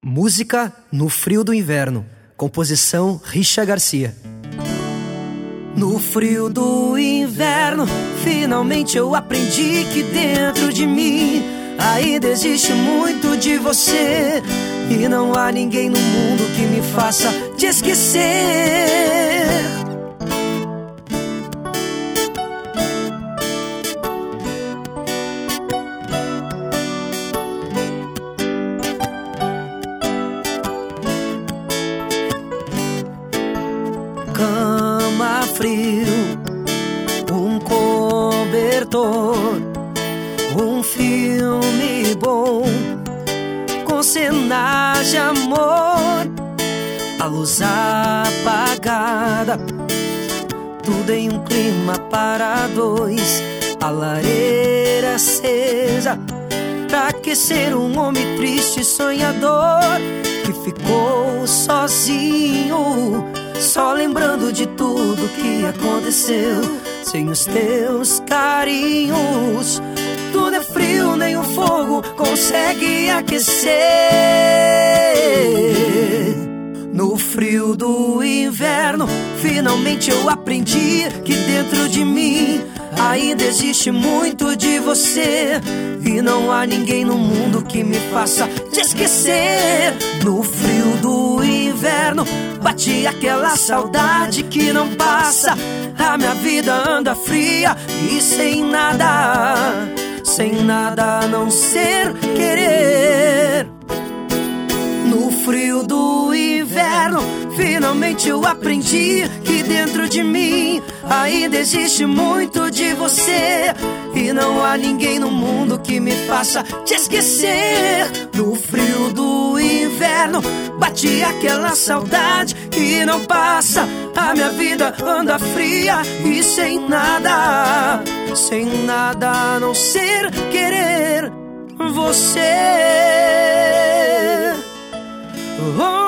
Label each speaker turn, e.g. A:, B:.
A: Música no frio do inverno. Composição Richa Garcia. No frio do inverno, finalmente eu aprendi que dentro de mim ainda existe muito de você, e não há ninguém no mundo que me faça te esquecer. Cama, frio, um cobertor, um filme bom com cenas de amor, a luz apagada, tudo em um clima para dois, a lareira acesa pra aquecer um homem triste e sonhador que ficou sozinho, só lembrando de tudo que aconteceu. Sem os teus carinhos, tudo é frio, nem o fogo consegue aquecer. No frio do inverno, finalmente eu aprendi que dentro de mim ainda existe muito de você, e não há ninguém no mundo que me faça te esquecer. No frio do inverno, bate aquela saudade que não passa. A minha vida anda fria e sem nada a não ser querer. No frio do inverno, finalmente eu aprendi que dentro de mim ainda existe muito de você, e não há ninguém no mundo que me faça te esquecer. No frio do inverno, bate aquela saudade que não passa. A minha vida anda fria e sem nada a não ser querer você. Oh.